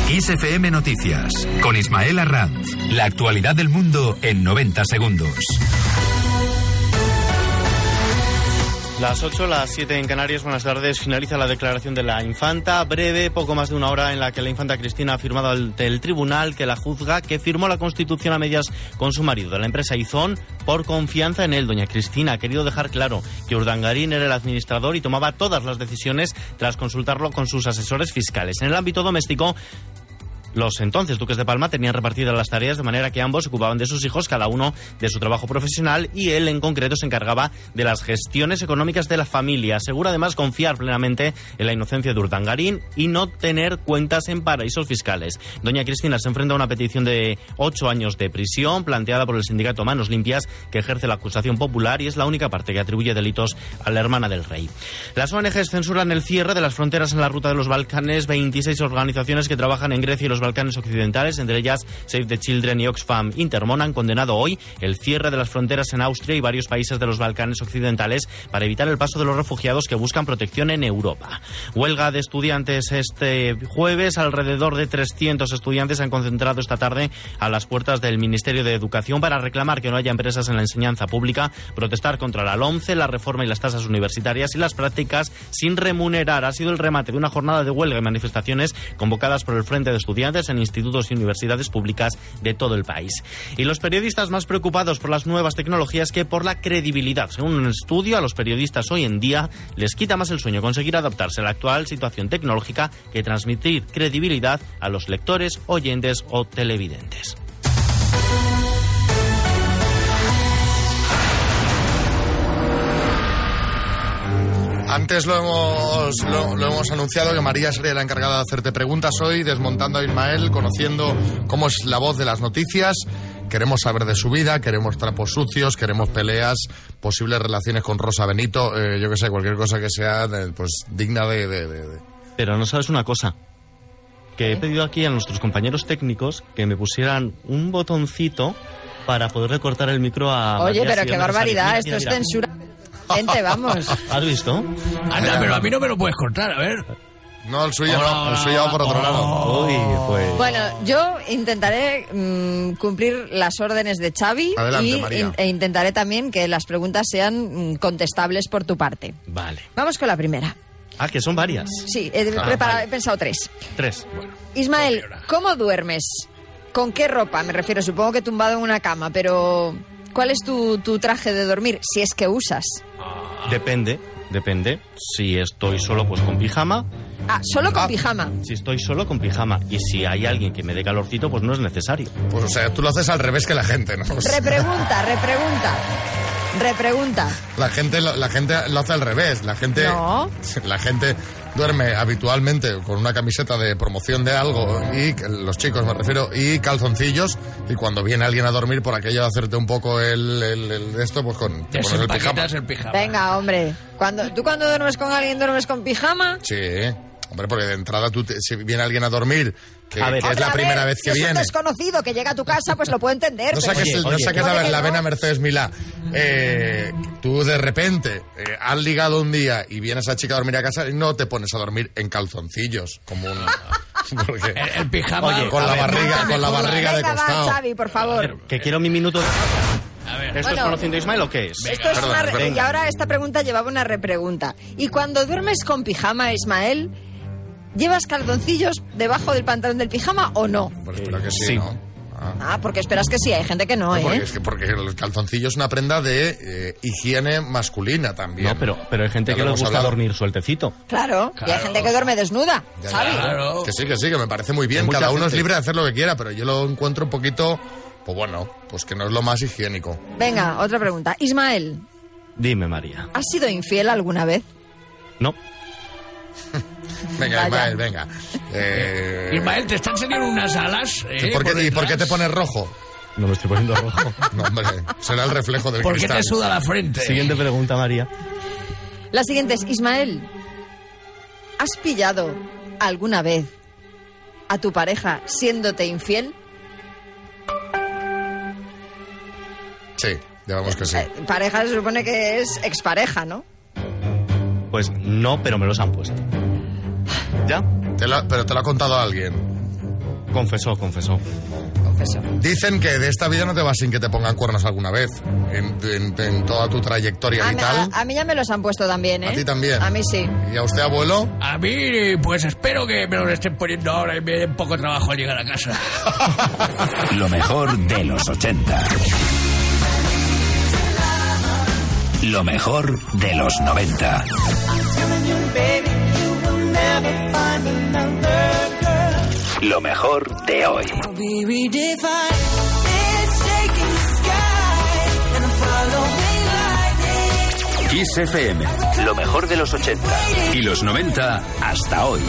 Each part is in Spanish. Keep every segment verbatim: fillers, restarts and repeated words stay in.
Kiss F M Noticias, con Ismael Arranz. La actualidad del mundo en noventa segundos. Las ocho, las siete en Canarias. Buenas tardes. Finaliza la declaración de la infanta. Breve, poco más de una hora, en la que la infanta Cristina ha firmado ante el tribunal que la juzga que firmó la Constitución a medias con su marido de la empresa Izón por confianza en él. Doña Cristina ha querido dejar claro que Urdangarín era el administrador y tomaba todas las decisiones tras consultarlo con sus asesores fiscales. En el ámbito doméstico, los entonces duques de Palma tenían repartidas las tareas de manera que ambos se ocupaban de sus hijos, cada uno de su trabajo profesional, y él en concreto se encargaba de las gestiones económicas de la familia. Asegura además confiar plenamente en la inocencia de Urdangarín y no tener cuentas en paraísos fiscales. Doña Cristina se enfrenta a una petición de ocho años de prisión planteada por el sindicato Manos Limpias, que ejerce la acusación popular y es la única parte que atribuye delitos a la hermana del rey. Las O N Ges censuran el cierre de las fronteras en la ruta de los Balcanes. veintiséis organizaciones que trabajan en Grecia y los Balcanes occidentales, entre ellas Save the Children y Oxfam Intermon, han condenado hoy el cierre de las fronteras en Austria y varios países de los Balcanes occidentales para evitar el paso de los refugiados que buscan protección en Europa. Huelga de estudiantes este jueves. Alrededor de trescientos estudiantes se han concentrado esta tarde a las puertas del Ministerio de Educación para reclamar que no haya empresas en la enseñanza pública, protestar contra la LOMCE, la reforma y las tasas universitarias y las prácticas sin remunerar. Ha sido el remate de una jornada de huelga y manifestaciones convocadas por el Frente de Estudiantes en institutos y universidades públicas de todo el país. Y los periodistas más preocupados por las nuevas tecnologías que por la credibilidad. Según un estudio, a los periodistas hoy en día les quita más el sueño conseguir adaptarse a la actual situación tecnológica que transmitir credibilidad a los lectores, oyentes o televidentes. Antes lo hemos, lo, lo hemos anunciado, que María sería la encargada de hacerte preguntas hoy, desmontando a Ismael, conociendo cómo es la voz de las noticias. Queremos saber de su vida, queremos trapos sucios, queremos peleas, posibles relaciones con Rosa Benito, eh, yo que sé, cualquier cosa que sea de, pues digna de, de, de, de... Pero no sabes una cosa, que he pedido aquí a nuestros compañeros técnicos que me pusieran un botoncito para poder recortar el micro a... Oye, María, pero si qué es barbaridad, necesario. esto Mira, es mira. censura. Gente, vamos. ¿Has visto? Anda, pero a mí no me lo puedes cortar, a ver. No, el suyo Oh, no, el suyo va por otro oh, lado. Uy, pues... Bueno, yo intentaré mmm, cumplir las órdenes de Xavi. Adelante, y María. in- e intentaré también que las preguntas sean mm, contestables por tu parte. Vale. Vamos con la primera. Ah, que son varias. Sí, he, Ah, prepara- vale. he pensado tres. Tres. Bueno. Ismael, ¿cómo duermes? ¿Con qué ropa? Me refiero, supongo que tumbado en una cama, pero ¿cuál es tu, tu traje de dormir, si es que usas? Depende, depende. Si estoy solo, pues con pijama. Ah, solo con Ah. pijama. Si estoy solo, con pijama. Y si hay alguien que me dé calorcito, pues no es necesario. Pues o sea, tú lo haces al revés que la gente, ¿no? O sea, Repregunta, repregunta. Repregunta. la gente lo, la gente lo hace al revés. La gente, No. la gente duerme habitualmente con una camiseta de promoción de algo, y los chicos me refiero, y calzoncillos, y cuando viene alguien a dormir, por aquello de hacerte un poco el, el, el esto, pues con te pones el pijama. Desempaquetas el pijama. Venga, hombre. Cuando, ¿Tú cuando duermes con alguien duermes con pijama? Sí, hombre, porque de entrada tú te- si viene alguien a dormir, que, A ver, que es Hombre, la a primera ver, vez que si es viene. un desconocido que llega a tu casa, pues lo puedo entender. No pero- saques, el- no oye, saques ¿cómo la, de que la no? vena Mercedes Milá. Eh, tú de repente eh, has ligado un día y viene esa chica a dormir a casa y no te pones a dormir en calzoncillos, como un... porque- El, el pijama. Oye, con a la ver, barriga, con la barriga de Venga, costado. va, Xavi, por favor. Que quiero mi minuto. A ver. ¿Esto Bueno. es conociendo a Ismael o qué es? Esto es perdón, una re- perdón. Y ahora esta pregunta llevaba una repregunta. ¿Y cuando duermes con pijama, Ismael, llevas calzoncillos debajo del pantalón del pijama o no? Pues espero que sí, Sí. ¿no? Ah. Ah, porque esperas que sí, hay gente que no, Porque, ¿eh? es que, porque el calzoncillo es una prenda de eh, higiene masculina también. No, pero, pero hay gente Ya que lo le hemos gusta hablado. dormir sueltecito. Claro, y hay Claro. gente que duerme desnuda, Ya, ¿sabes? Claro. Que sí, que sí, que me parece muy bien. Hay mucha Cada uno gente. es libre de hacer lo que quiera, pero yo lo encuentro un poquito, pues bueno, pues que no es lo más higiénico. Venga, otra pregunta. Ismael, Dime, María. ¿has sido infiel alguna vez? No. Venga, Vaya. Ismael, venga. Eh, Ismael, te están saliendo unas alas. ¿y ¿eh? por qué, ¿Y por qué te detrás. pones rojo? No me estoy poniendo rojo. No, hombre, será el reflejo del ¿Por qué cristal. te suda la frente? Siguiente pregunta, María. La siguiente es, Ismael, ¿has pillado alguna vez a tu pareja siéndote infiel? Sí, digamos que sí. Eh, pareja se supone que es expareja, ¿no? Pues no, pero me los han puesto. ¿Ya? Te lo- pero te lo ha contado alguien. Confesó, confesó. Confesó. Dicen que de esta vida no te vas sin que te pongan cuernos alguna vez. En, en, en toda tu trayectoria A, vital. a, a mí ya me los han puesto también, ¿eh? ¿A ti también? A mí sí. ¿Y a usted, abuelo? A mí, pues espero que me lo estén poniendo ahora y me den poco trabajo al llegar a casa. Lo mejor de los ochenta. Lo mejor de los noventa. Lo mejor de hoy. Kiss F M. Lo mejor de los ochenta. Y los noventa hasta hoy.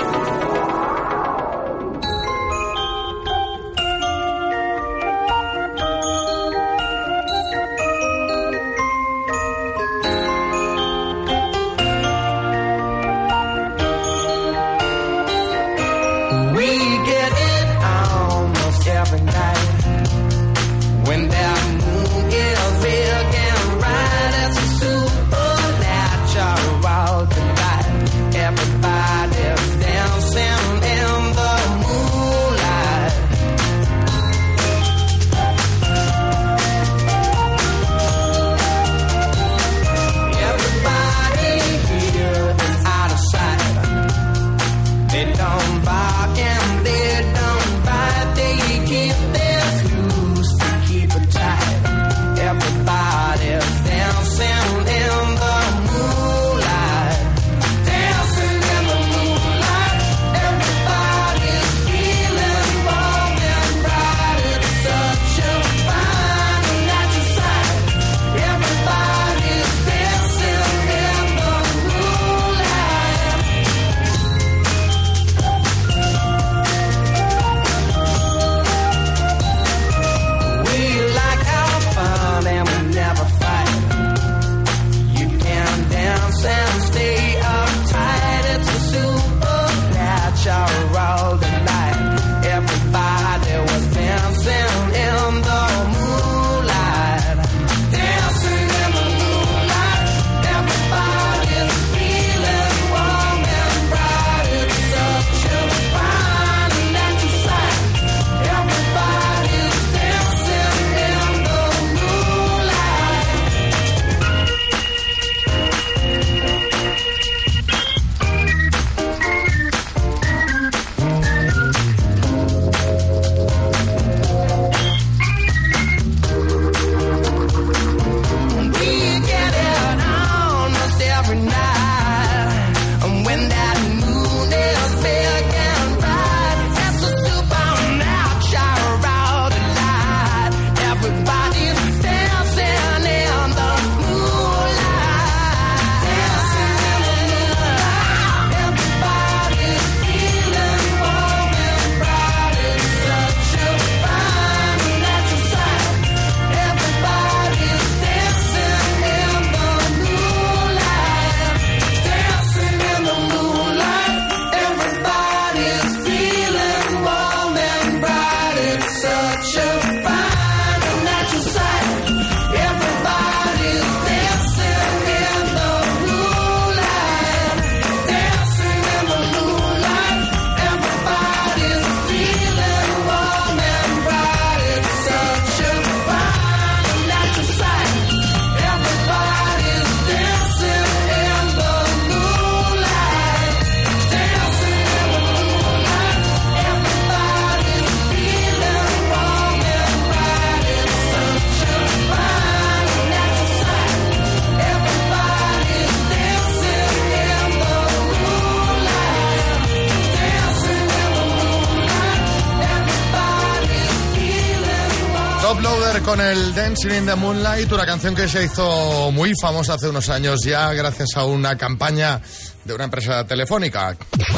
Con el Dancing in the Moonlight, una canción que se hizo muy famosa hace unos años ya gracias a una campaña de una empresa telefónica.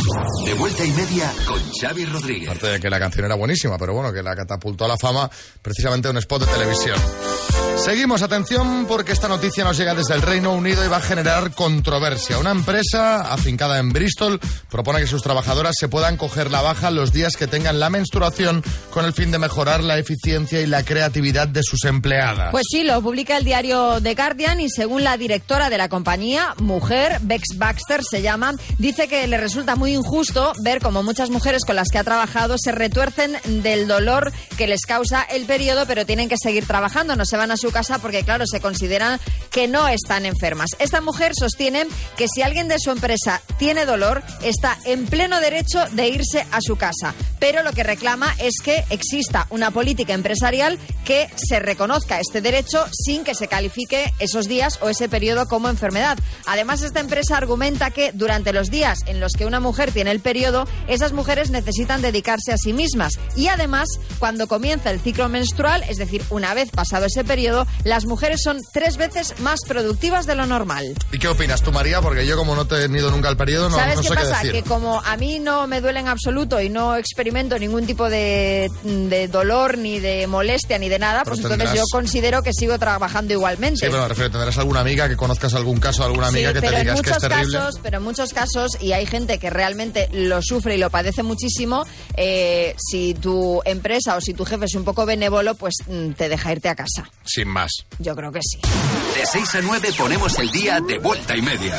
De vuelta y media con Xavi Rodríguez. Aparte de que la canción era buenísima, pero bueno, que la catapultó a la fama precisamente un spot de televisión. Seguimos, atención, porque esta noticia nos llega desde el Reino Unido y va a generar controversia. Una empresa afincada en Bristol propone que sus trabajadoras se puedan coger la baja los días que tengan la menstruación con el fin de mejorar la eficiencia y la creatividad de sus empleadas. Pues sí, lo publica el diario The Guardian y según la directora de la compañía, mujer, Bex Baxter, se llama, dice que le resulta muy injusto ver cómo muchas mujeres con las que ha trabajado se retuercen del dolor que les causa el periodo, pero tienen que seguir trabajando, no se van a su casa porque, claro, se consideran que no están enfermas. Esta mujer sostiene que si alguien de su empresa tiene dolor, está en pleno derecho de irse a su casa, pero lo que reclama es que exista una política empresarial que se reconozca este derecho sin que se califique esos días o ese periodo como enfermedad. Además, esta empresa argumenta que durante los días en los que una mujer tiene el periodo, esas mujeres necesitan dedicarse a sí mismas y además, cuando comienza el ciclo menstrual, es decir, una vez pasado ese periodo, las mujeres son tres veces más productivas de lo normal. ¿Y qué opinas tú, María? Porque yo, como no te he tenido nunca el periodo, no, ¿Sabes no qué sé pasa? qué decir. Que como a mí no me duele en absoluto y no experimento ningún tipo de, de dolor, ni de molestia, ni de nada, Pero pues tendrás... entonces yo considero que sigo trabajando igualmente. Sí, pero me refiero, ¿tendrás alguna amiga que conozcas algún caso de alguna amiga sí, que te pero digas en que es muchos terrible? casos, pero en muchos casos, y hay gente que realmente lo sufre y lo padece muchísimo, eh, si tu empresa o si tu jefe es un poco benévolo, pues te deja irte a casa. Sin más. Yo creo que sí. De seis a nueve ponemos el día de vuelta y media.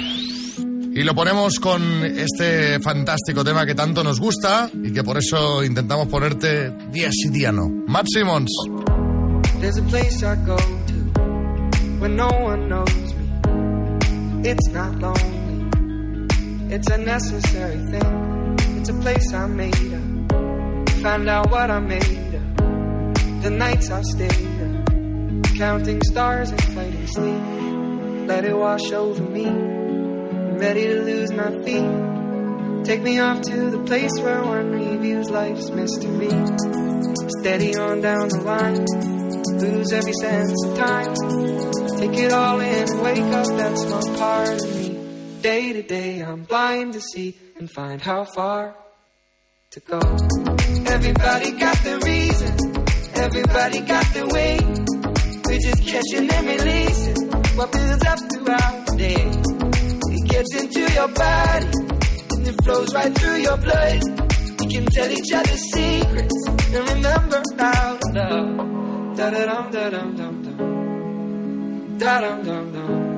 Y lo ponemos con este fantástico tema que tanto nos gusta y que por eso intentamos ponerte día sí día no. Matt Simmons. There's a place I go to when no one knows me. It's not lonely. It's a necessary thing. It's a place I made up. Found out what I made up. The nights I stayed up, counting stars and fighting sleep. Let it wash over me. I'm ready to lose my feet. Take me off to the place where one reviews life's mystery. Steady on down the line. Lose every sense of time. Take it all in and wake up that small part of me. Day to day I'm blind to see and find how far to go. Everybody got the reason. Everybody got the way. We're just catching and releasing what builds up throughout the day. It gets into your body and it flows right through your blood. We can tell each other secrets and remember how to love. Da da dum da dum dum dum. Da dum dum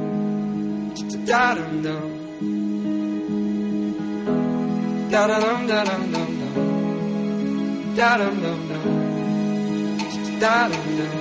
dum. Da dum dum. Da da dum da dum dum dum. Da dum dum dum. Da dum dum.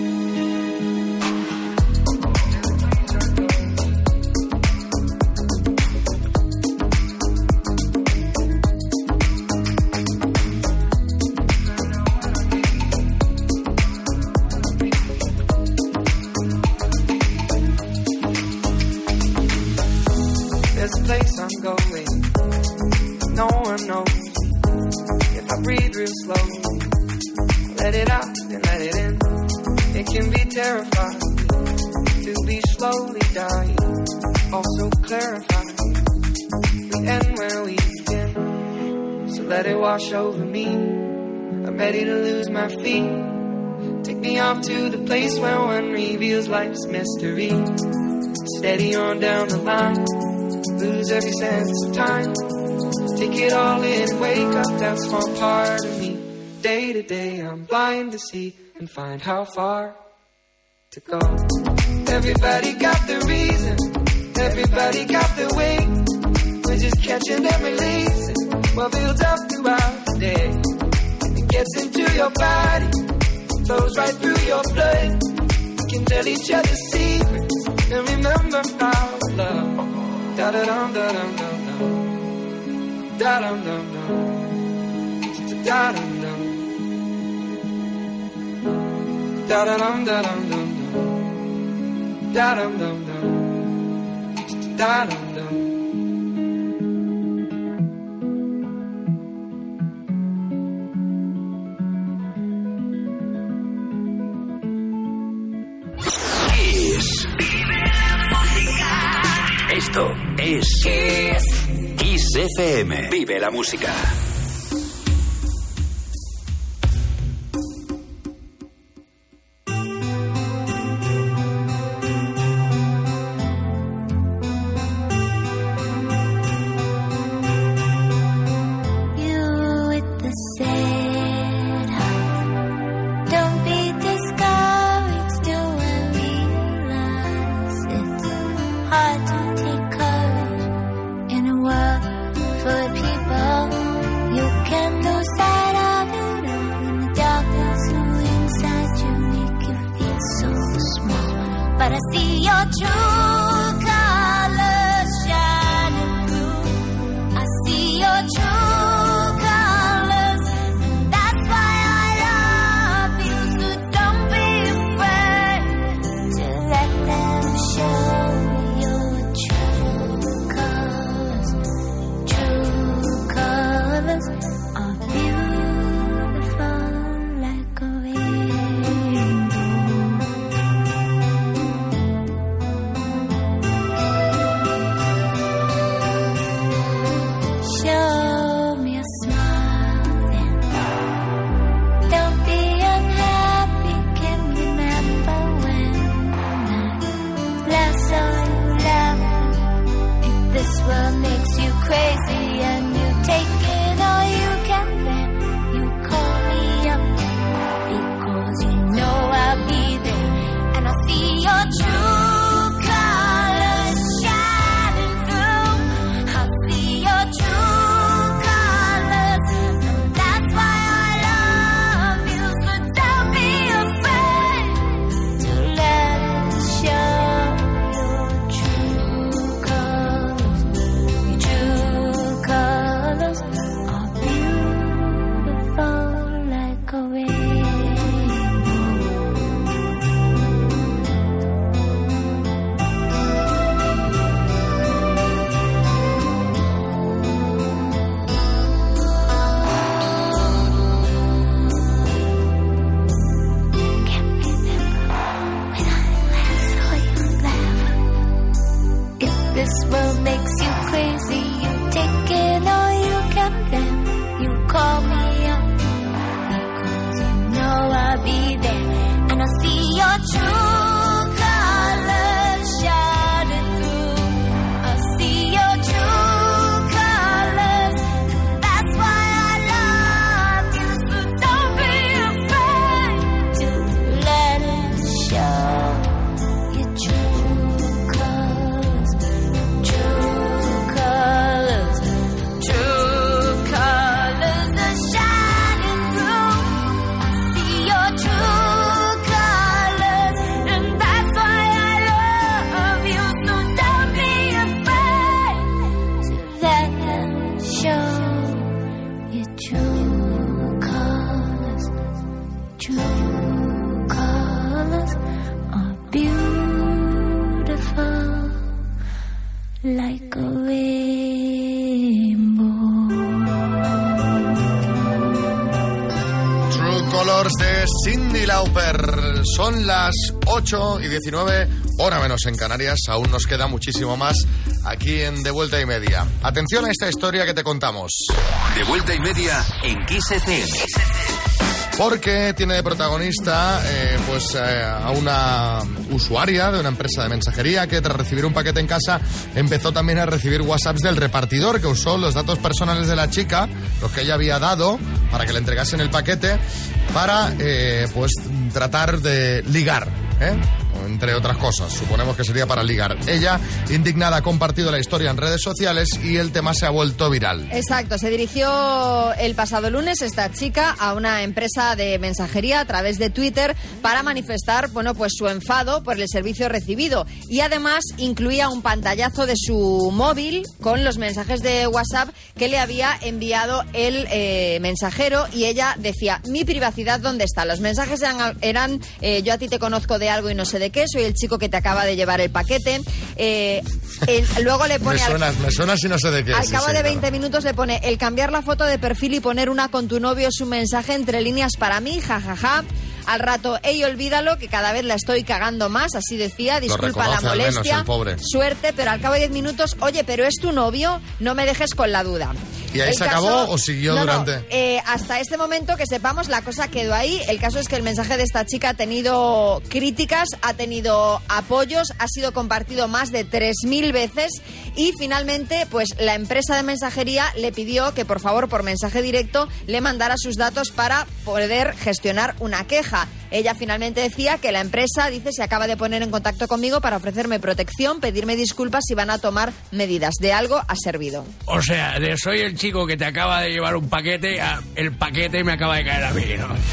There's a place I'm going, no one knows. If I breathe real slow, let it out and let it in. It can be terrifying to be slowly dying, also clarifying. We end where we begin, so let it wash over me. I'm ready to lose my feet. Take me off to the place where one reveals life's mystery. Steady on down the line. Lose every sense of time. Take it all in and wake up that small part of me. Day to day I'm blind to see and find how far to go. Everybody got the reason. Everybody got the way. We're just catching and releasing what builds up throughout the day. It gets into your body, flows right through your blood. We can tell each other secrets and remember how to love. Da da dum da dum dum dum. Da dum dum dum. Da dum dum. Da da dum da dum dum dum. Da dum dum dum. Da dum dum. Esto es Kiss. Kiss F M. Vive la música. your true colors shining through. I see your true colors. That's why I love you. So don't be afraid to let them show your true colors. True colors are beautiful like a rainbow. Show me a smile then. Don't be unhappy, can remember when I last saw you laughing. If this world makes you crazy and you take it all you can, then you call me up because you know I'll be there and I'll see your true colors shining through. I'll see your true colors. That's why I love you. So don't be afraid to let it show your true colors. Your true colors are beautiful like a rainbow. If this world makes you crazy, you take it all you can, then you call me up because you know I'll be there and I'll see your true colors shining through. I'll see your true colors. That's why I love you. So don't be afraid to let it show your true colors. True colors, true colors are shining through. I see your true colors, and that's why I love you. So don't be afraid to let them show your true colors. True colors are beautiful like a rainbow. True Colors de Cyndi Lauper. Son las ocho y diecinueve, hora menos en Canarias. Aún nos queda muchísimo más aquí en De Vuelta y Media. Atención a esta historia que te contamos. De Vuelta y Media en Kiss F M. Porque tiene de protagonista eh, pues eh, a una usuaria de una empresa de mensajería que tras recibir un paquete en casa empezó también a recibir WhatsApps del repartidor, que usó los datos personales de la chica, los que ella había dado para que le entregasen el paquete, para eh, pues tratar de ligar, ¿eh? Entre otras cosas, suponemos que sería para ligar. Ella, indignada, ha compartido la historia en redes sociales y el tema se ha vuelto viral. Exacto, se dirigió el pasado lunes esta chica a una empresa de mensajería a través de Twitter para manifestar, bueno, pues su enfado por el servicio recibido, y además incluía un pantallazo de su móvil con los mensajes de WhatsApp que le había enviado el eh, mensajero, y ella decía: mi privacidad, ¿dónde está? Los mensajes eran, eran eh, yo a ti te conozco de algo y no sé de qué, soy el chico que te acaba de llevar el paquete. Eh, el, luego le pone... me suenas, al, me suenas y no sé de qué. Al sí, cabo sí, de claro. veinte minutos le pone: el cambiar la foto de perfil y poner una con tu novio es un mensaje entre líneas para mí, jajaja. Ja, ja. Al rato, ey, olvídalo, que cada vez la estoy cagando más, así decía, disculpa la molestia, al menos, el pobre. Suerte, pero al cabo de diez minutos, oye, pero es tu novio, no me dejes con la duda. ¿Y ahí el se caso, acabó o siguió no, durante...? No, eh, hasta este momento, que sepamos, la cosa quedó ahí. El caso es que el mensaje de esta chica ha tenido críticas, ha tenido apoyos, ha sido compartido más de tres mil veces, y finalmente, pues la empresa de mensajería le pidió que, por favor, por mensaje directo, le mandara sus datos para poder gestionar una queja. Ella finalmente decía que la empresa, dice, se acaba de poner en contacto conmigo para ofrecerme protección, pedirme disculpas y van a tomar medidas. De algo ha servido. O sea, de soy el chico que te acaba de llevar un paquete, a el paquete me acaba de caer a mí, ¿no?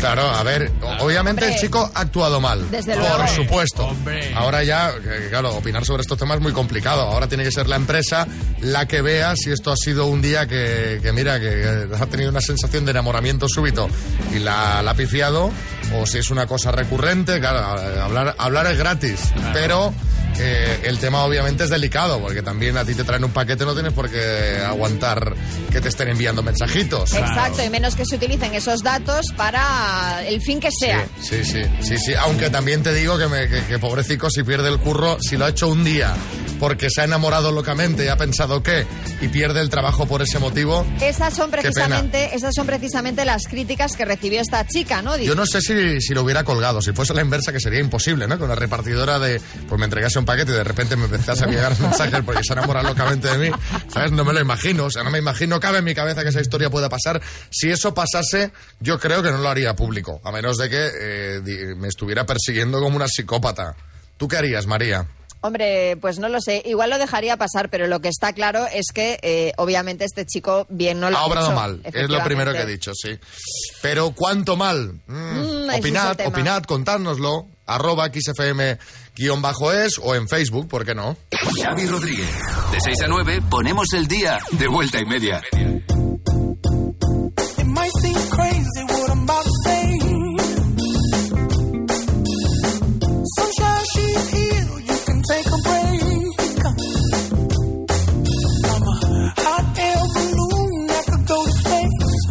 Claro, a ver, obviamente Hombre, el chico ha actuado mal. Desde por luego. supuesto. Hombre. Ahora ya, claro, opinar sobre estos temas es muy complicado. Ahora tiene que ser la empresa la que vea si esto ha sido un día que, que mira, que ha tenido una sensación de enamoramiento súbito y la, la ha pifiado, o si es una cosa recurrente. Claro, hablar, hablar es gratis, claro. Pero eh, el tema obviamente es delicado, porque también a ti te traen un paquete, no tienes por qué aguantar que te estén enviando mensajitos. Exacto, Claro. y menos que se utilicen esos datos para el fin que sea. Sí, sí, sí, sí, sí. Aunque también te digo que, me, que, que pobrecito si pierde el curro, si lo ha hecho un día porque se ha enamorado locamente y ha pensado que, y pierde el trabajo por ese motivo. Esas son precisamente, esas son precisamente las críticas que recibió esta chica, ¿no? Dice, yo no sé si, si lo hubiera colgado, si fuese la inversa, que sería imposible, ¿no? Que una repartidora de, pues me entregase un paquete y de repente me empezase a llegar mensajes porque se enamora locamente de mí, ¿sabes? No me lo imagino, o sea, no me imagino, cabe en mi cabeza que esa historia pueda pasar. Si eso pasase, yo creo que no lo haría público, a menos de que eh, me estuviera persiguiendo como una psicópata. ¿Tú qué harías, María? Hombre, pues no lo sé, igual lo dejaría pasar, pero lo que está claro es que eh, obviamente este chico bien no lo ha Ha obrado hecho, mal, es lo primero que he dicho, sí. Pero ¿cuánto mal? Mm, Mm, ese opinad, es el tema. opinad, contádnoslo, arroba xfm guión bajo es o en Facebook, ¿por qué no? Xavi Rodríguez. De seis a nueve ponemos el día de vuelta y media. It might seem crazy what I'm about to say. Sunshine, she's here, you can take a break. I'm a hot air balloon that could go to space.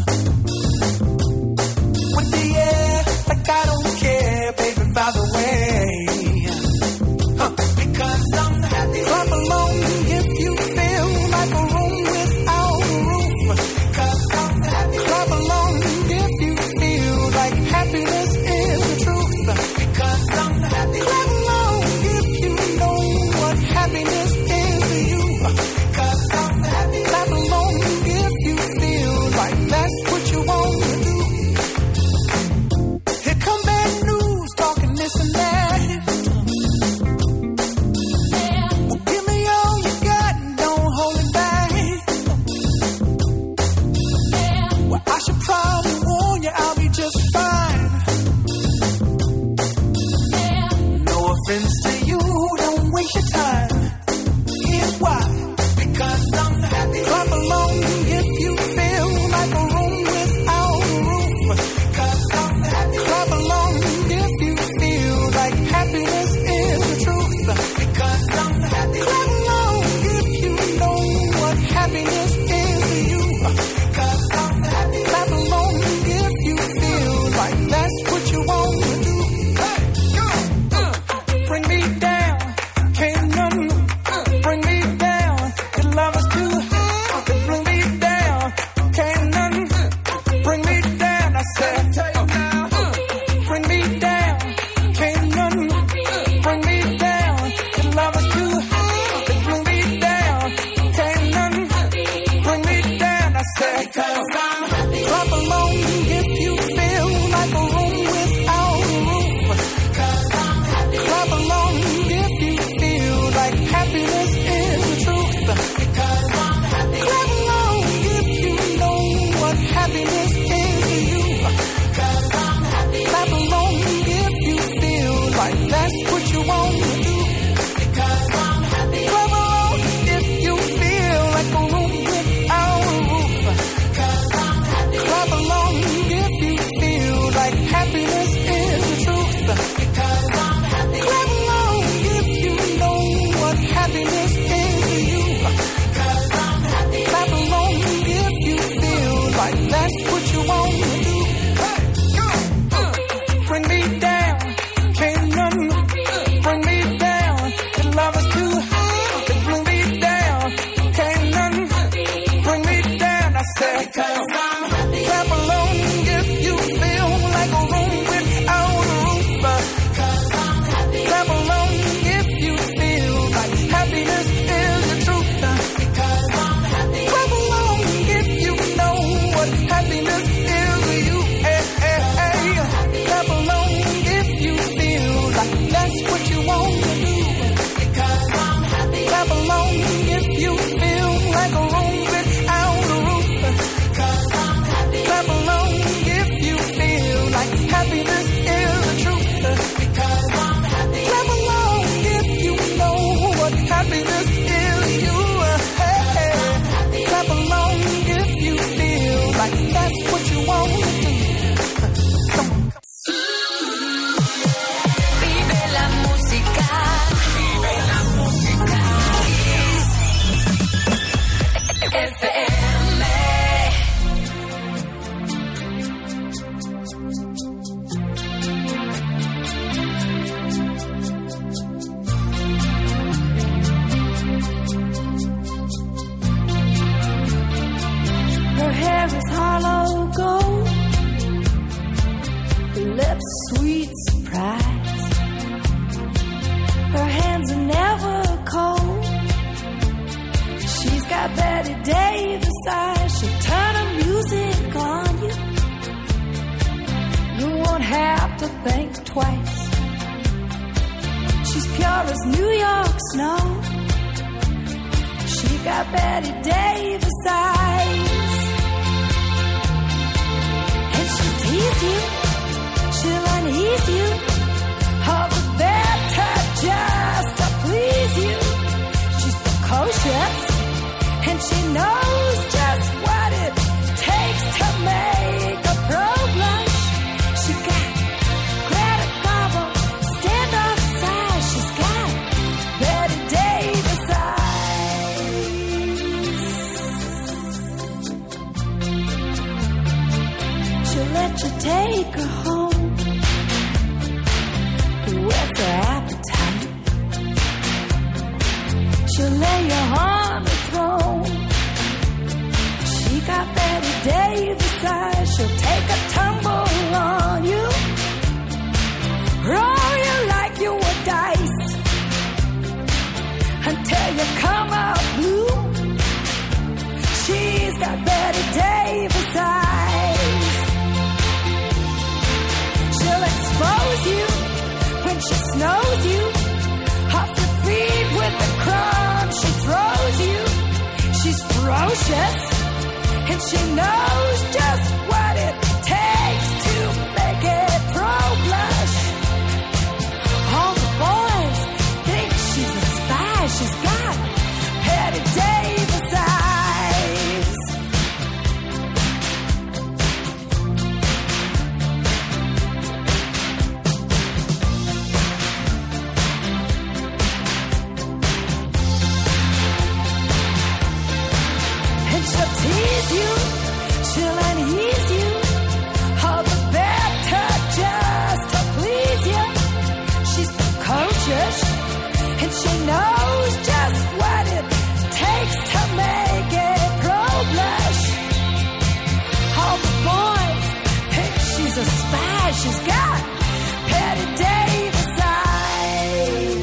With the air, like I don't care, baby, by the way. Huh. Because I'm happy. Clap along if you feel like a room without a roof. Because I'm happy. Clap along if you feel like happiness is the truth. Because I'm happy. Clap along if you know what happiness is to you. Because I'm happy. Clap along if you feel like that's what you want to do. Here come bad news, talking this and that. Well, give me all you got and don't hold it back. Well, I should probably warn you, I'll be just fine. No offense to you, don't waste your time. Here's why. Because I'm happy. Clap along if you feel like a room without a roof. Because I'm happy. Clap along if you feel like happiness is the truth. Because I'm happy. Clap along if you know what happiness is to you. Because I'm happy. Clap along if you feel like that's what you want to do. Hey, go. Uh, bring me down, can't none bring me down. Your love is too high to bring me down. Can't none bring me down. I said, uh, bring me down, can't none bring me down. Your love is too high to bring me down. Can't none bring me down. I said, cause I'm happy. Clap along if you feel like a room without a roof. Cause I'm happy. Clap along if you feel like happiness is the truth. Because I'm happy. Clap along if you know what happiness is to you. Because I'm happy. Clap along if you feel like that's what you want to do. Because I'm happy. Clap along if you feel like a room without a roof. Because I'm happy. Clap along if you feel like happiness is the truth. Because I'm happy. Clap along if you know what happiness is to you. Because I'm happy. Clap along if you feel like that's what you want to do. Hey, go. Uh, bring me down, can't none bring me down. Your love is too high to bring me down. Can't none bring me down. I said, because I'm happy. Clap along if you feel like a room without a roof. to think twice. She's pure as New York snow. She got Betty Davis eyes. And she'll tease you, she'll unease you, all the better just to please you. She's precocious, and she knows just what it takes to make a pro blush. She got Greta Garbo, stand off side. She's got Betty Davis eyes. She'll let you take her home with her appetite. She'll lay you on the throne. She got Betty Davis eyes. She'll take a tumble on you, roll you like you were dice, until you come out blue. She's got Betty Davis eyes. She'll expose you when she snows you, off your feet with the crumbs she throws you. She's ferocious, and she knows just what it takes to make it pro blush. All the boys think she's a spy. She's got Betty Davis eyes. And she'll tease you, she'll unease you, all the better just to please you. She's precocious, and she knows just what it takes to make it pro blush. All the boys think she's a spy. She's got Betty Davis eyes.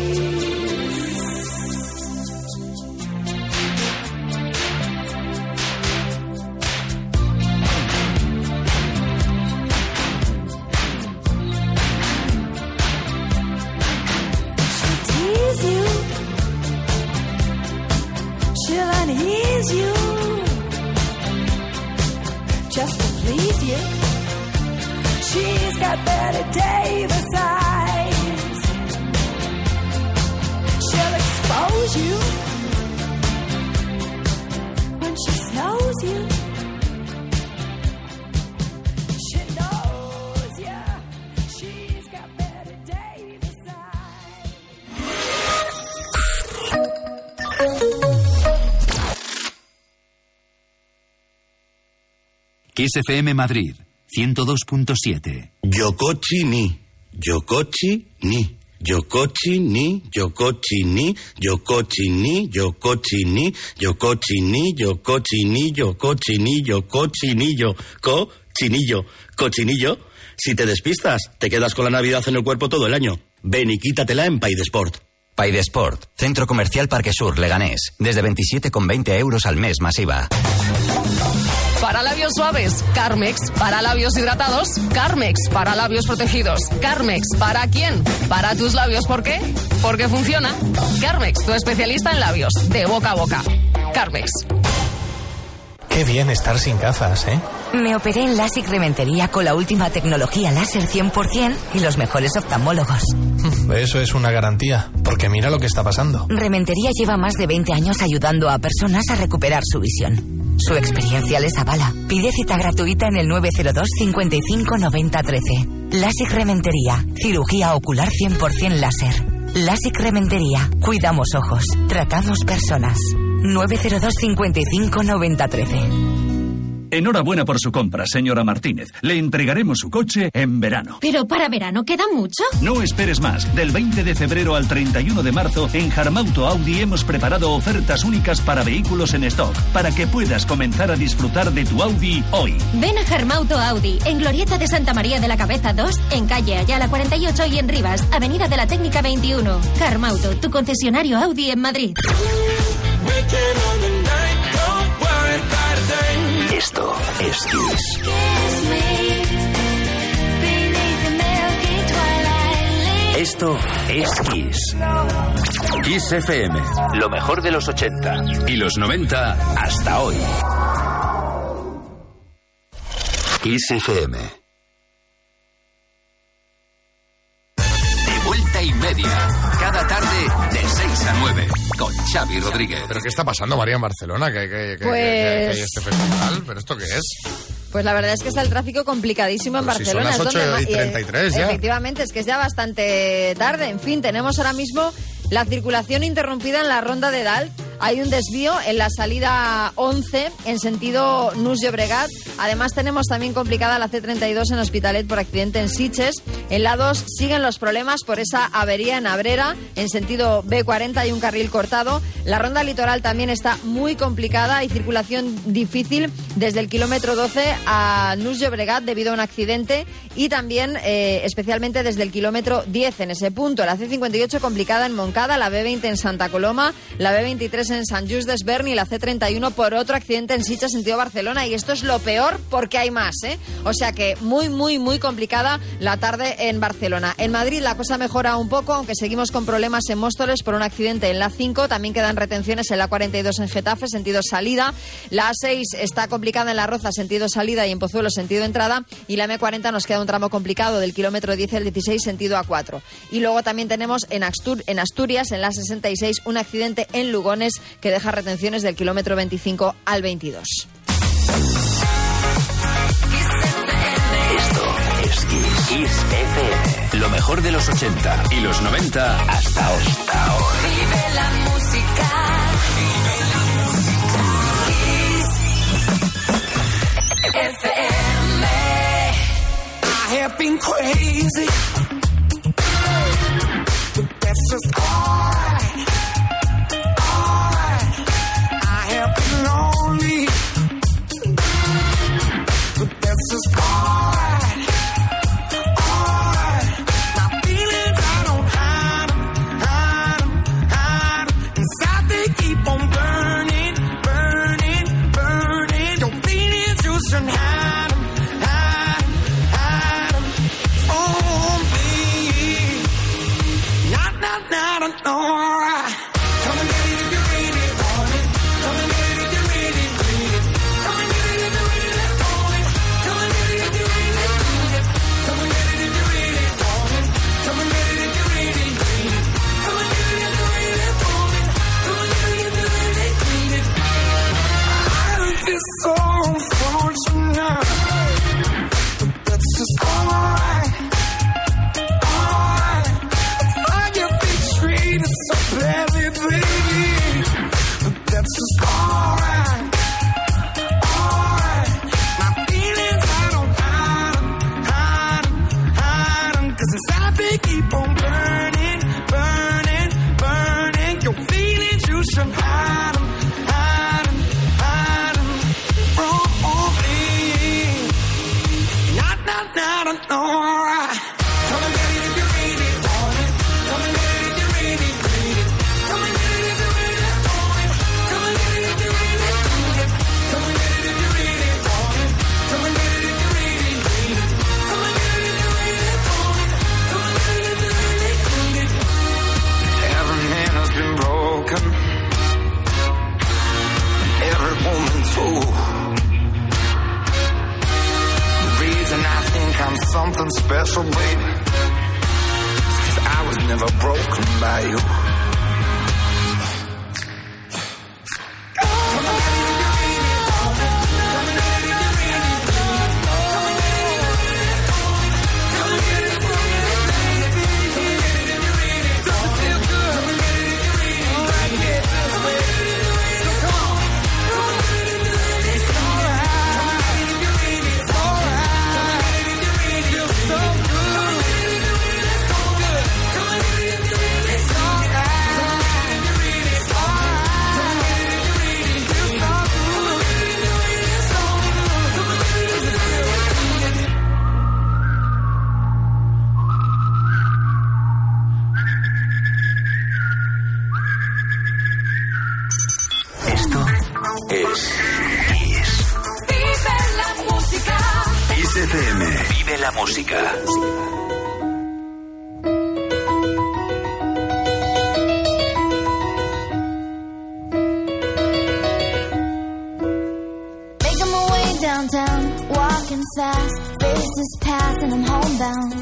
She'll tease you, she'll unease you, just to please you. She's got Betty Davis eyes. She'll expose you when she snows you. She knows ya. She's got Betty Davis eyes. Kiss F M Madrid, ciento dos punto siete. Yokochi ni, Yokochi ni, Yokochi ni, Yokochi ni, Yokochi ni, Yokochi ni, Yokochi ni, Yokochi ni, Yokochi ni, Yokochi ni, Yocochinillo, cochinillo. Si te despistas, te quedas con la Navidad en el cuerpo todo el año. Ven y quítatela en Paidesport. Paidesport, Centro Comercial Parque Sur, Leganés. Desde veintisiete con veinte euros al mes, masiva. Para labios suaves, Carmex. Para labios hidratados, Carmex. Para labios protegidos, Carmex. ¿Para quién? Para tus labios. ¿Por qué? Porque funciona. Carmex, tu especialista en labios. De boca a boca. Carmex. Qué bien estar sin gafas, ¿eh? Me operé en LASIK Rementería con la última tecnología láser cien por ciento y los mejores oftalmólogos. Eso es una garantía, porque mira lo que está pasando. Rementería lleva más de veinte años ayudando a personas a recuperar su visión. Su experiencia les avala. Pide cita gratuita en el nueve cero dos, cincuenta y cinco, noventa, trece. LASIK Rementería. Cirugía ocular cien por ciento láser. LASIK Rementería. Cuidamos ojos. Tratamos personas. nueve cero dos, cincuenta y cinco, noventa, trece. Enhorabuena por su compra, señora Martínez. Le entregaremos su coche en verano. Pero para verano queda mucho. No esperes más. Del veinte de febrero al treinta y uno de marzo, en Jarmauto Audi hemos preparado ofertas únicas para vehículos en stock, para que puedas comenzar a disfrutar de tu Audi hoy. Ven a Jarmauto Audi, en Glorieta de Santa María de la Cabeza dos, en calle Ayala cuarenta y ocho y en Rivas, avenida de la Técnica veintiuno. Jarmauto, tu concesionario Audi en Madrid. Esto es Kiss. Esto es Kiss. Kiss F M, lo mejor de los ochenta y los noventa hasta hoy. Kiss F M. De vuelta y media, cada tarde de seis a nueve, con Xavi Rodríguez. ¿Pero qué está pasando, María, en Barcelona? ¿Que, que, que, Pues... que, que, que hay este festival? ¿Pero esto qué es? Pues la verdad es que está el tráfico complicadísimo en Pero Barcelona. Si son las es donde ocho y ma- treinta y tres ya. Efectivamente, es que es ya bastante tarde. En fin, tenemos ahora mismo la circulación interrumpida en la ronda de Dalt. Hay un desvío en la salida once en sentido Nus Llobregat. Además tenemos también complicada la C treinta y dos en Hospitalet por accidente en Sitges. En la dos siguen los problemas por esa avería en Abrera. En sentido B cuarenta hay un carril cortado. La ronda litoral también está muy complicada y circulación difícil desde el kilómetro doce a Nus Llobregat debido a un accidente y también eh, especialmente desde el kilómetro diez en ese punto. La C cincuenta y ocho complicada en Montcada, la B veinte en Santa Coloma, la B veintitrés en Sant Just Desvern y la C treinta y uno por otro accidente en Sitges sentido Barcelona. Y esto es lo peor porque hay más, ¿eh? O sea que muy, muy, muy complicada la tarde en Barcelona. En Madrid la cosa mejora un poco, aunque seguimos con problemas en Móstoles por un accidente en la cinco. También quedan retenciones en la cuarenta y dos en Getafe, sentido salida. La A seis está complicada en La Roza, sentido salida, y en Pozuelo, sentido entrada. Y la M cuarenta nos queda un tramo complicado del kilómetro diez al dieciséis, sentido A cuatro. Y luego también tenemos en, Astur- en Asturias, en la sesenta y seis, un accidente en Lugones que deja retenciones del kilómetro veinticinco al veintidós. Esto es Kiss. Kiss F M, lo mejor de los ochenta y los noventa hasta hoy. Hasta hoy. Vive la música. Kiss F M. I have been crazy, but that's just alright. Alright. I have been lonely, but that's just alright. Alright. My feelings, I don't hide 'em, hide 'em, hide 'em. Inside they keep on burning, burning, burning. Your feelings, you shouldn't hide 'em, hide 'em, hide 'em from me. Not, not, not, not, alright. Come and get it if you really want it. Come and get it if you really need it. Come and get it if you really want it. Come and get it if you really need it. Come and get it if you really want it. Come and get it if you really need it. Come and get it if you really want it. Come and get it if you really need it. I feel so unfortunate, but that's just alright. Alright. I get been treated so badly, baby, but that's just alright. Alright. My feelings, I don't hide 'em, hide 'em, hide 'em, 'cause inside they keep on burning, burning, burning. Your feelings, you should hide 'em, hide 'em, hide 'em from me. Not, not, not, not, alright. Come and get it if you really want it. Come and get it if you really need it. Come and get it if you really want it. Come and get it if you really need it. Come and get it if you really want it. Come and get it if you really need it. Come and get it if you really want it. Come and get it if you really need it. Every man has been broken. Every woman too. The reason I think I'm something special, baby, is 'cause I was never broken by you. Esto es Kiss. Vive la música. Kiss F M. Vive la música. walking fast, faces pass and I'm homebound.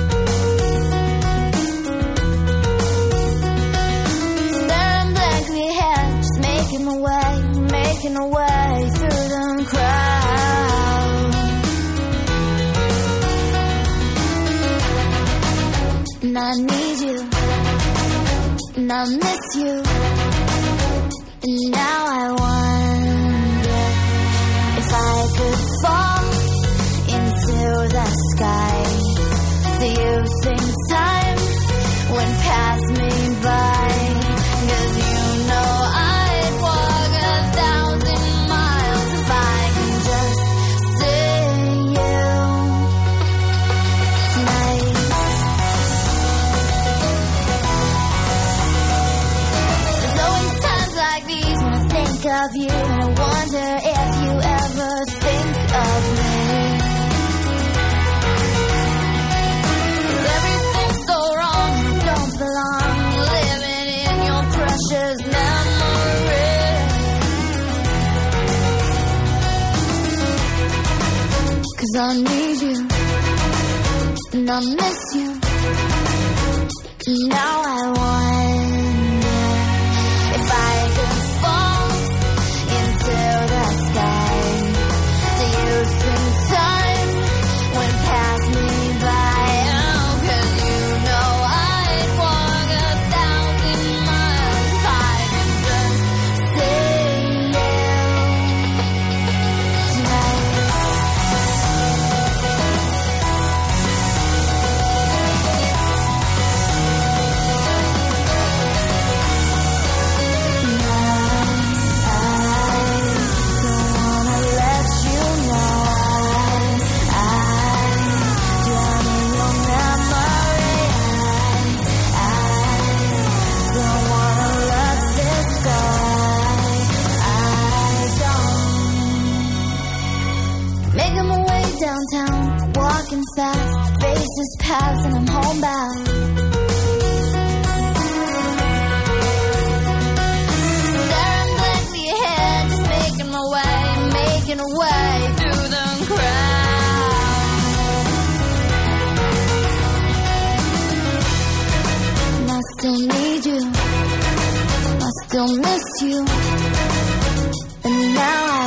Staring blankly ahead, just making my way, making my way through the crowd. And I need you, and I miss you, and now I wonder if I could fall into the sky. Do you think time would pass me by? 'Cause you know I'd walk a thousand miles if I can just see you tonight. There's always times like these when I think of you, and I wonder if you ever think of me. 'Cause everything's so wrong, I don't belong, living in your precious memory. 'Cause I need you, and I miss you, and now I wonder if I could fall into the sky. Do you think time would pass me by? Oh, 'cause you know I'd walk a thousand miles if I could just see you tonight. Making my way downtown, walking fast, faces pass and I'm homebound. Staring blankly ahead, just making my way, making a way through the crowd. And I still need you, I still miss you, and now I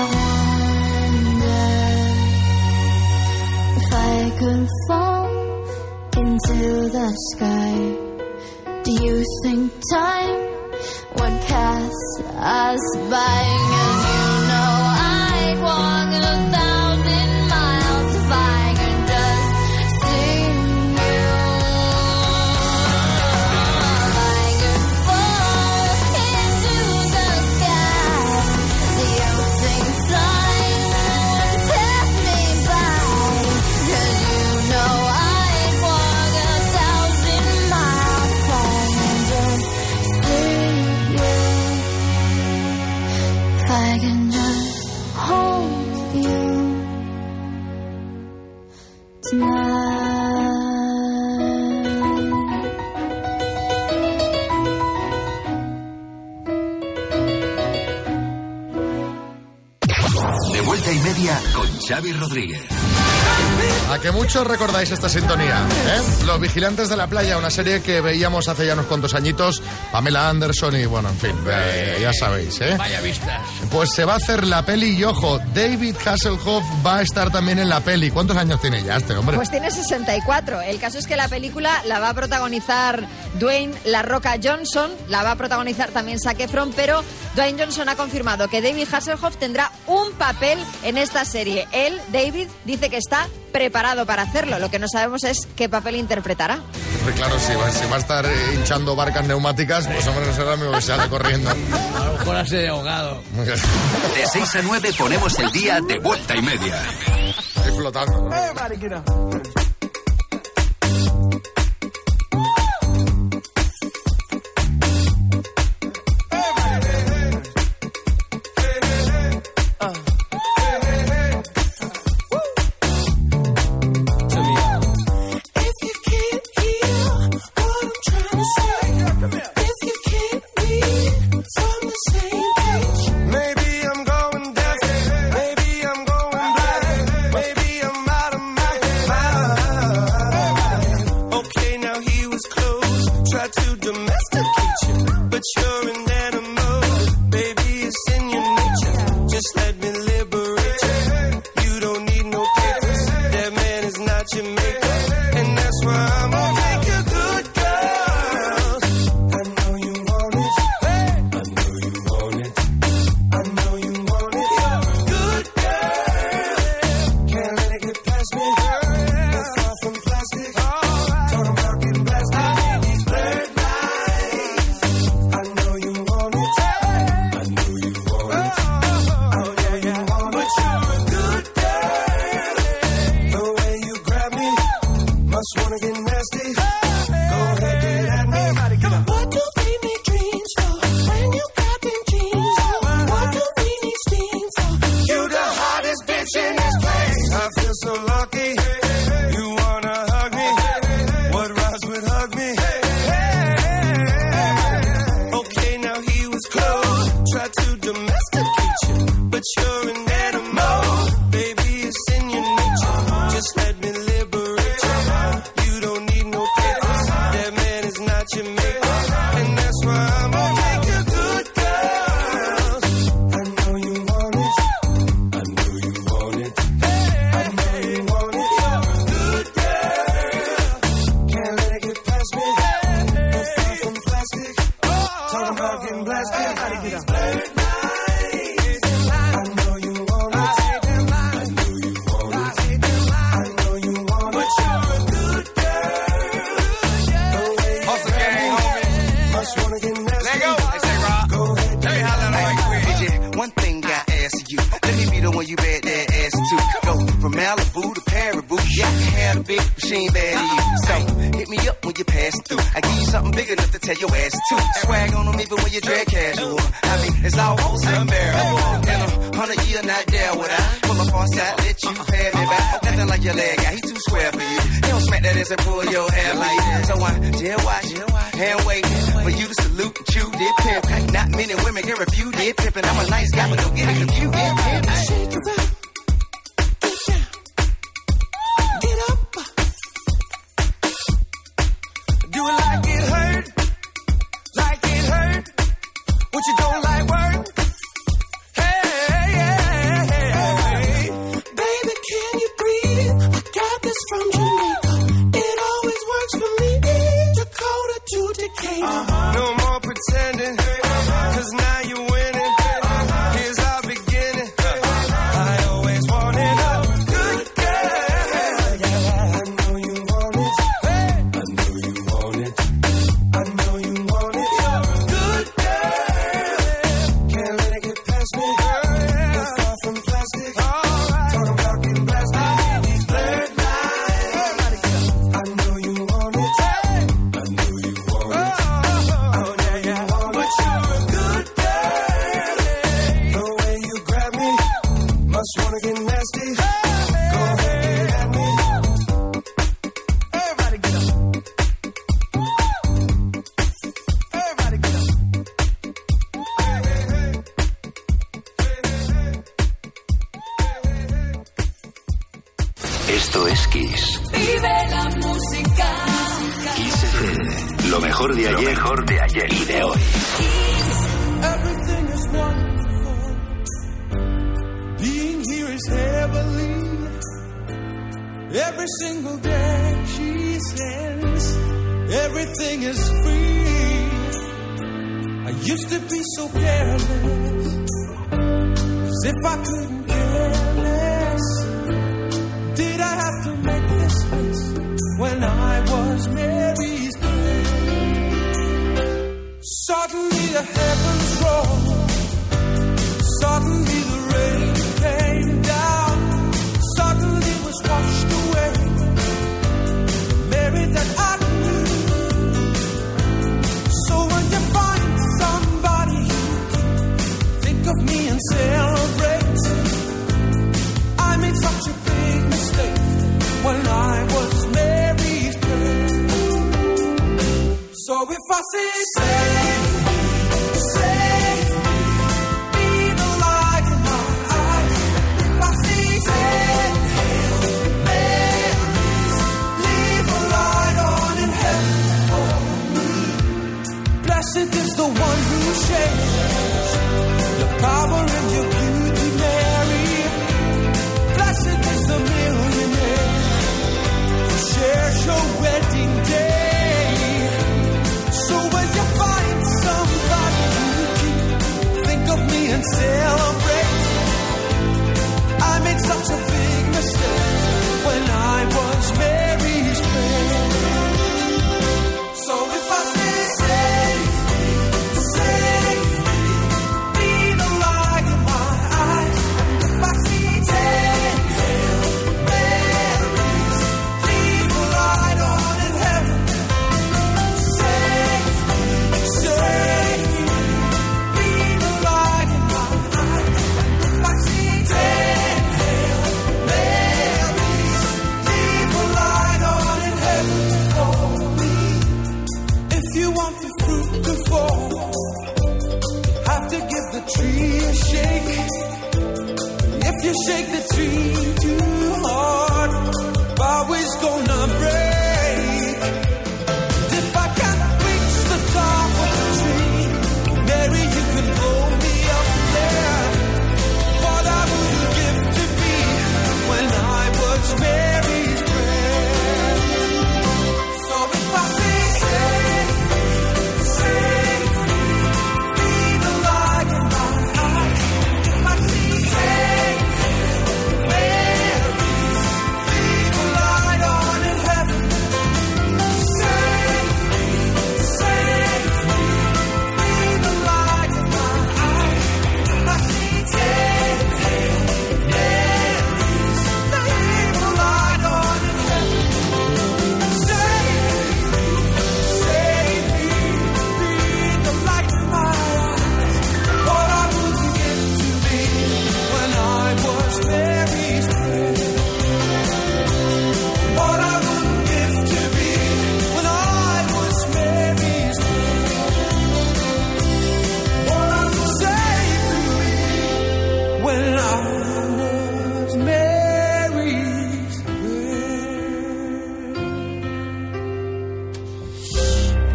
if I could fall into the sky. Do you think time would pass us by? 'Cause you know I'd walk a thousand miles if I could just see you. I could fall into the sky. Do you think time would pass me by? 'Cause you know I'd walk a thousand miles if I can just see you. If I can just hold you tonight. De vuelta y media con Xavi Rodríguez. A que muchos recordáis esta sintonía, ¿eh? Los Vigilantes de la Playa, una serie que veíamos hace ya unos cuantos añitos, Pamela Anderson y bueno, en fin, eh, ya sabéis, ¿eh? Vaya vistas. Pues se va a hacer la peli y ojo, David Hasselhoff va a estar también en la peli. ¿Cuántos años tiene ya este hombre? Pues tiene sesenta y cuatro. El caso es que la película la va a protagonizar Dwayne La Roca Johnson, la va a protagonizar también Zac Efron, pero Dwayne Johnson ha confirmado que David Hasselhoff tendrá un papel en esta serie. Él, David, dice que está preparado para hacerlo. Lo que no sabemos es qué papel interpretará. Pues claro, si va, si va a estar hinchando barcas neumáticas, pues hombre, no será lo mismo que sale corriendo. A lo mejor hace de ahogado. De seis a nueve ponemos el día de vuelta y media. Estoy flotando. Maybe I'm going deaf, maybe I'm going blind, maybe I'm not your makeup, and that's why I'm gonna make you good, girl. I know you want it. Hey. I know you want it. I know you want it. You're a good girl. Can't let it get past me. You're far from plastic. Talking about getting blasted in these blurred lights. I know you want it. I know you want it. I know you want it. But you're a good girl. The way you grab me, must wanna get nasty. Go ahead, get at me. What do we need dreams for when you got them jeans on? What do we need steam for? You the hottest bitch in this place. I feel so lucky. You wanna hug me? What rhymes with hug me? Okay, now he was close. Tried to domesticate you, but you're an animal. Baby, it's in your nature. Just let me liberate you. You don't need no papers. That man is not your maker, and that's why I'm gonna make you good, girl. I know you want it. I know you want it. I know you want it. You're a good girl. Can't let it get past me. You're far from plastic. Talking about getting blasted. These blurred lights. I know you want it. I know you want it. I know you want it. But you're a good girl. The way you Hustle gang, homie. must wanna get nasty. Let go. Hey, say, Rob. Go ahead, Let me holler at him right quick. D J, one thing I ask you. Let me be the one you bet that ass to. Go from Malibu to Paribu. Yeah, I can have a big machine bad to you. So hit me up when you pass through. I give you something big enough to tell your ass to. Swag on them even when you drag casual. I mean, it's almost unbearable. In a hundred year, not there would I pull up on side, let you pay me back. Nothing like your leg guy, he too square for you. He don't smack that ass and pull your hair like that. So I jail watch, hand wait for you to salute and chew did pimp. Not many women can refuse did pimpin'. I'm a nice guy, but don't get it confused. Did pimp. shake it up. Get up. Do it like it hurt. Like it hurt. What you don't like work? Hey, hey, hey, hey. Baby, can you breathe? I got this from Jamaica. It always works for me. Dakota to Decatur. No more pretending. Cause now you're winning. Here's our beginning. I always wanted a good girl. I know you want it. I know you want it. I know you want it. You're a good girl. Can't let it get past me. You're far from plastic. Talking about getting blasted in these blurred lights. I know you want it. I know you want it. I know you want it. But you're a good girl. The way you grab me, must wanna get nasty. Go ahead, get at me. Everybody get up. Everybody get up. Esto es Kiss. Vive la música. Kiss F M. Lo mejor de ayer, lo mejor de ayer y de hoy. Everything is wonderful. Being here is heavenly. Every single day she says everything is free. I used to be so careless, as if I couldn't care less. Did I have to make this space when I was Mary's babe? Suddenly the heavens rolled. Suddenly the rain came down. Suddenly was washed away. Mary that I knew. So when you find somebody who can think of me and celebrate, I made such a big mistake when I was Mary's babe. So if I say, save me, save me, be the light in my eyes. If I say, save me, Mary's, leave a light on in heaven for me. Blessed is the one who shares your power and your beauty, Mary. Blessed is the millionaire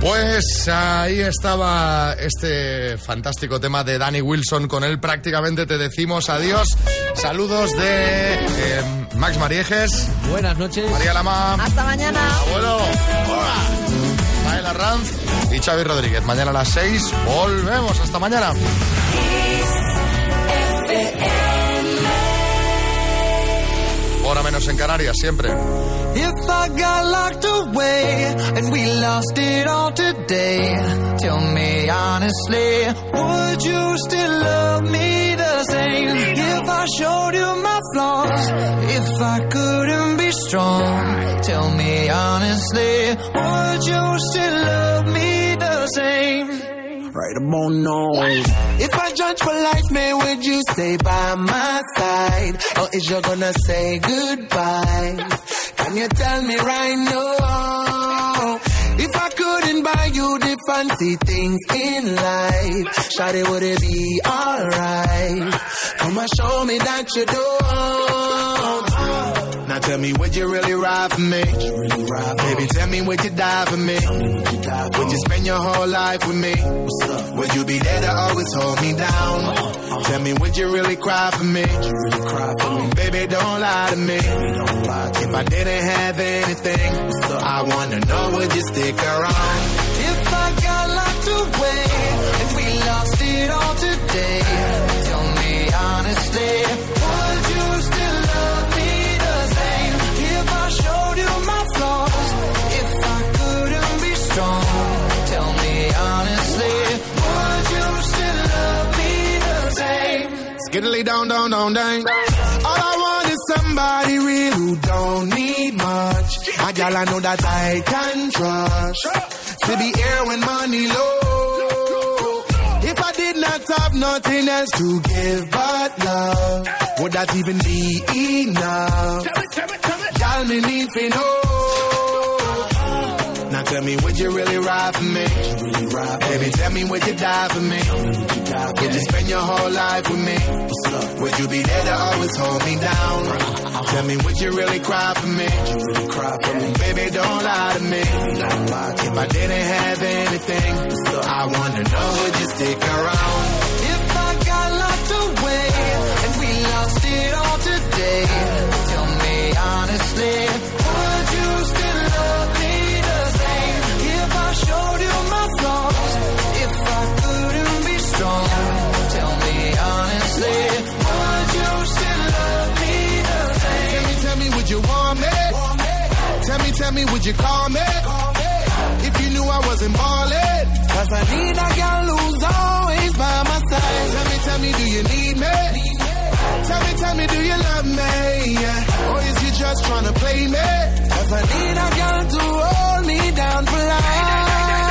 Pues ahí estaba este fantástico tema de Danny Wilson. Con él prácticamente te decimos adiós. Saludos de eh, Max Mariejes. Buenas noches. María Lama. Hasta mañana. Abuelo. Hola. Maela Ranz y Xavi Rodríguez. Mañana a las seis volvemos. Hasta mañana. Hora menos en Canarias, siempre. If I got locked away and we lost it all today, tell me honestly, would you still love me the same? If I showed you my flaws, if I couldn't be strong, tell me honestly, would you still love me the same? Right about now. If I judge for life, man, would you stay by my side? Or is you gonna say goodbye? Can you tell me right now? If I couldn't buy you the fancy things in life, shawty, would it be alright? Come and show me that you don't. Now tell me, would you really ride for me? Really ride for Baby, tell me, would you die for me? Would you, die for would you spend your whole life with me? Would you be there to always hold me down? Uh-huh. Tell me, would you really cry for me? Would you really cry for me? Baby, don't lie to me. Don't lie to if me. I didn't have anything, I wanna know, would you stick around? If I got locked away and we lost it all today, tell me honestly, would you still love me? Showed you my flaws. If I couldn't be strong, tell me honestly, would you still love me the same? Skiddly down, down, down, down. All I want is somebody real who don't need much. A gal I know that I can trust. To be here when money low. If I did not have nothing else to give but love, would that even be enough? Y'all me need to know. Now tell me, would you really ride for me? Really ride for Baby, me? Tell me, would you die for me? Would you, die for would me? You spend your whole life with me? Would you be there to always hold me down? Tell me, would you really cry for me? Would you really cry for me? Baby, don't lie to me. Don't lie to if me. I didn't have anything, I wanna know, would you stick around? If I got locked away and we lost it all today, tell me honestly, would you still love me the same? If I showed you my flaws, if I couldn't be strong, tell me honestly, would you still love me the same? Tell me, tell me, would you want me? Want me? Tell me, tell me, would you call me? Call me. If you knew I wasn't ballin', cause I need a girl who's always by my side. Tell me, tell me, do you need me? Need me? Tell me, tell me, do you love me? Yeah. Or is you just trying to play me? Cause I need a girl to hold me down for life.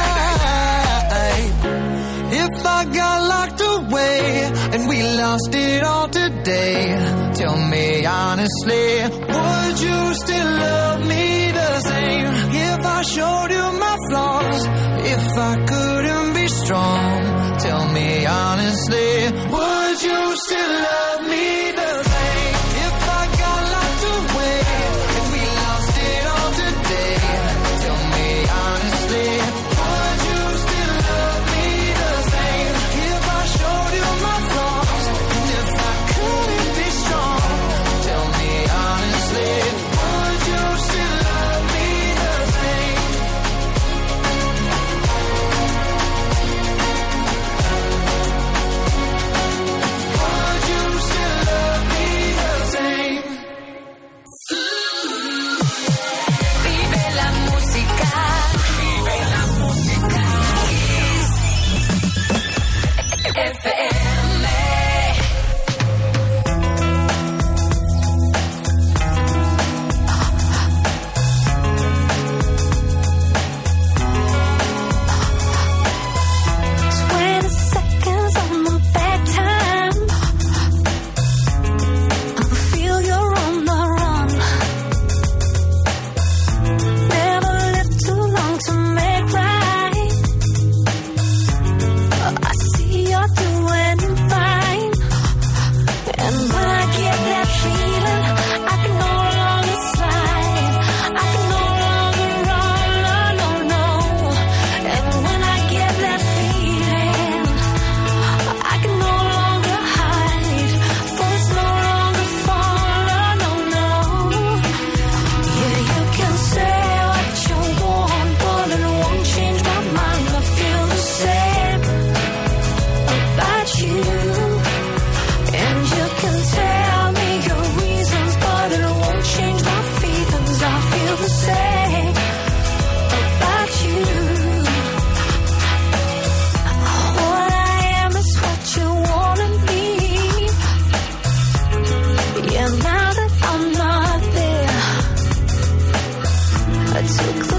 If I got locked away and we lost it all today, tell me honestly, would you still love me the same? If I showed you my flaws, if I couldn't be strong, tell me honestly, would you still love me the same? If I got locked away and we lost it all today, tell me honestly, would you still love me the same? If I showed you my flaws, and if I couldn't be strong, tell me honestly, would took